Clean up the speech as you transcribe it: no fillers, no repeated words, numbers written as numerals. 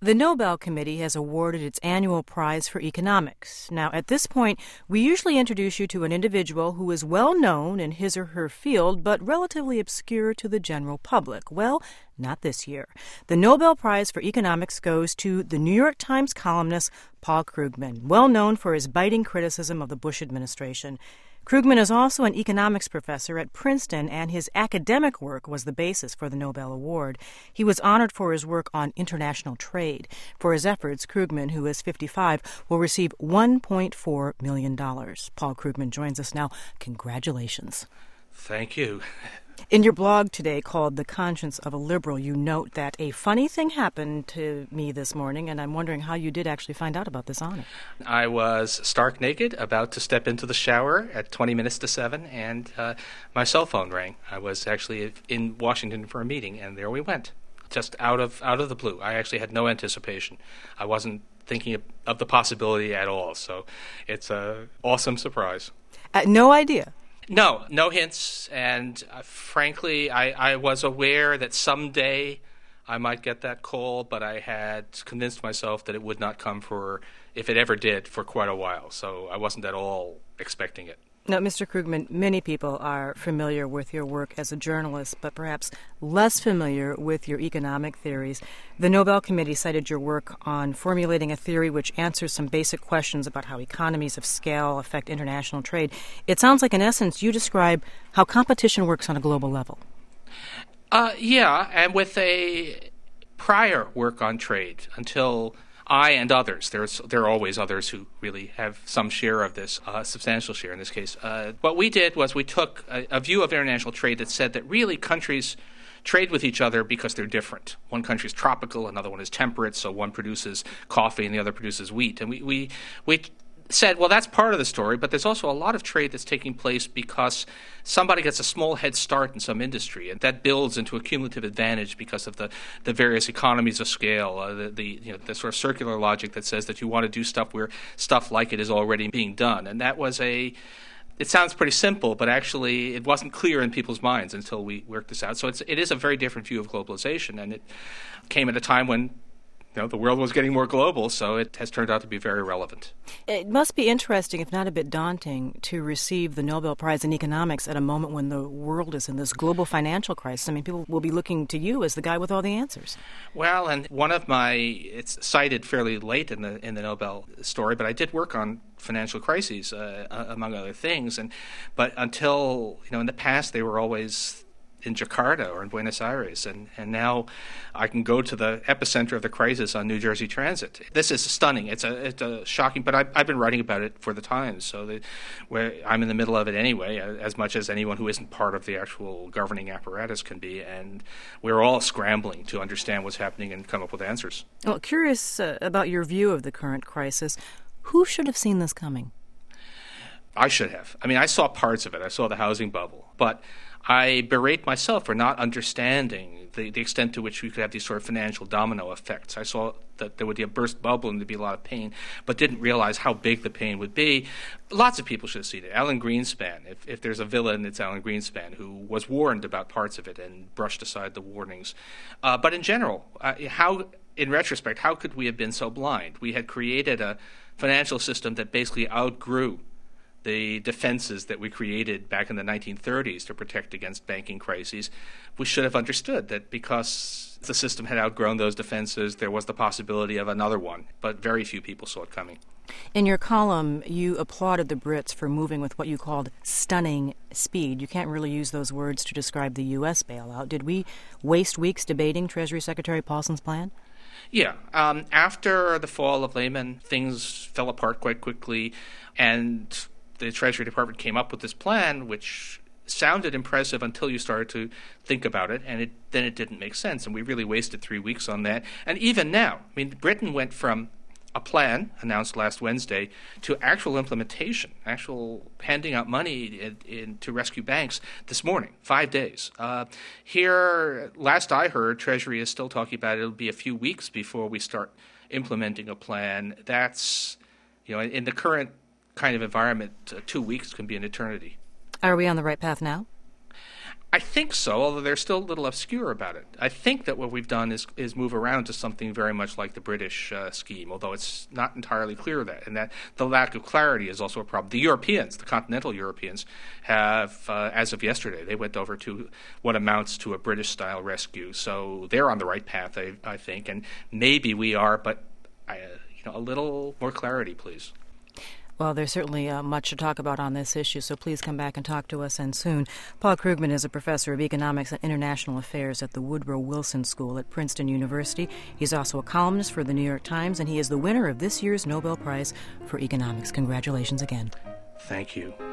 The Nobel Committee has awarded its annual prize for economics. Now, at this point, we usually introduce you to an individual who is well known in his or her field, but relatively obscure to the general public. Well, not this year. The Nobel Prize for Economics goes to the New York Times columnist Paul Krugman, well known for his biting criticism of the Bush administration. Krugman is also an economics professor at Princeton, and his academic work was the basis for the Nobel Award. He was honored for his work on international trade. For his efforts, Krugman, who is 55, will receive $1.4 million. Paul Krugman joins us now. Congratulations. Thank you. In your blog today called The Conscience of a Liberal, you note that a funny thing happened to me this morning, and I'm wondering how you did actually find out about this honor. I was stark naked, about to step into the shower at 20 minutes to 7, and my cell phone rang. I was actually in Washington for a meeting, and there we went, just out of the blue. I actually had no anticipation. I wasn't thinking of the possibility at all, so it's an awesome surprise. No idea. No hints, and frankly, I was aware that someday I might get that call, but I had convinced myself that it would not come if it ever did, for quite a while, so I wasn't at all expecting it. Now, Mr. Krugman, many people are familiar with your work as a journalist, but perhaps less familiar with your economic theories. The Nobel Committee cited your work on formulating a theory which answers some basic questions about how economies of scale affect international trade. It sounds like, in essence, you describe how competition works on a global level. Yeah, and with a prior work on trade until I and others, there are always others who really have some share of this, substantial share in this case. What we did was we took a view of international trade that said that really countries trade with each other because they're different. One country is tropical, another one is temperate, so one produces coffee and the other produces wheat. And we said, well, that's part of the story, but there's also a lot of trade that's taking place because somebody gets a small head start in some industry, and that builds into a cumulative advantage because of the various economies of scale, the sort of circular logic that says that you want to do stuff where stuff like it is already being done. And that was it sounds pretty simple, but actually it wasn't clear in people's minds until we worked this out. So it is a very different view of globalization, and it came at a time when the world was getting more global, so it has turned out to be very relevant. It must be interesting, if not a bit daunting, to receive the Nobel Prize in Economics at a moment when the world is in this global financial crisis. I mean, people will be looking to you as the guy with all the answers. Well, and it's cited fairly late in the Nobel story, but I did work on financial crises, among other things. But until, in the past, they were always in Jakarta or in Buenos Aires, and now I can go to the epicenter of the crisis on New Jersey Transit. This is stunning. It's a shocking, but I've been writing about it for the Times, so where I'm in the middle of it anyway, as much as anyone who isn't part of the actual governing apparatus can be, and we're all scrambling to understand what's happening and come up with answers. Well, curious about your view of the current crisis. Who should have seen this coming? I should have. I mean, I saw parts of it. I saw the housing bubble, but I berate myself for not understanding the extent to which we could have these sort of financial domino effects. I saw that there would be a burst bubble and there'd be a lot of pain, but didn't realize how big the pain would be. Lots of people should have seen it. Alan Greenspan, if there's a villain, it's Alan Greenspan, who was warned about parts of it and brushed aside the warnings. But in general, in retrospect, how could we have been so blind? We had created a financial system that basically outgrew the defenses that we created back in the 1930s to protect against banking crises. We should have understood that because the system had outgrown those defenses, there was the possibility of another one, but very few people saw it coming. In your column, you applauded the Brits for moving with what you called stunning speed. You can't really use those words to describe the U.S. bailout. Did we waste weeks debating Treasury Secretary Paulson's plan? Yeah. After the fall of Lehman, things fell apart quite quickly, and the Treasury Department came up with this plan, which sounded impressive until you started to think about it, and then it didn't make sense. And we really wasted 3 weeks on that. And even now, I mean, Britain went from a plan announced last Wednesday to actual implementation, actual handing out money to rescue banks this morning, 5 days. Here, last I heard, Treasury is still talking about it'll be a few weeks before we start implementing a plan. That's, in the current kind of environment, 2 weeks can be an eternity. Are we on the right path now? I think so, although they're still a little obscure about it. I think that what we've done is move around to something very much like the British scheme, although it's not entirely clear that. And that the lack of clarity is also a problem. The Europeans, the continental Europeans, have, as of yesterday, they went over to what amounts to a British-style rescue. So they're on the right path, I think, and maybe we are, but a little more clarity, please. Well, there's certainly much to talk about on this issue, so please come back and talk to us, and soon. Paul Krugman is a professor of economics and international affairs at the Woodrow Wilson School at Princeton University. He's also a columnist for the New York Times, and he is the winner of this year's Nobel Prize for Economics. Congratulations again. Thank you.